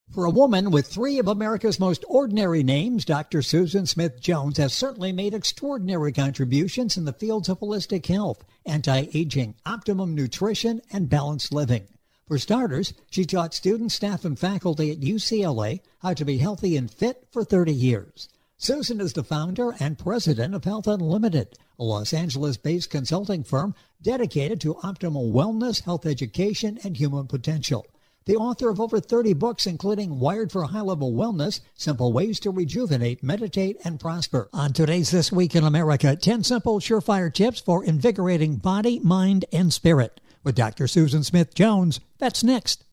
For a woman with three of America's most ordinary names, Dr. Susan Smith Jones has certainly made extraordinary contributions in the fields of holistic health, anti-aging, optimum nutrition, and balanced living. For starters, she taught students, staff, and faculty at UCLA how to be healthy and fit for 30 years. Susan is the founder and president of Health Unlimited, a Los Angeles-based consulting firm dedicated to optimal wellness, health education, and human potential. The author of over 30 books, including Wired for High-Level Wellness, Simple Ways to Rejuvenate, Meditate, and Prosper. On today's This Week in America, 10 simple, surefire tips for invigorating body, mind, and spirit. With Dr. Susan Smith Jones, that's next.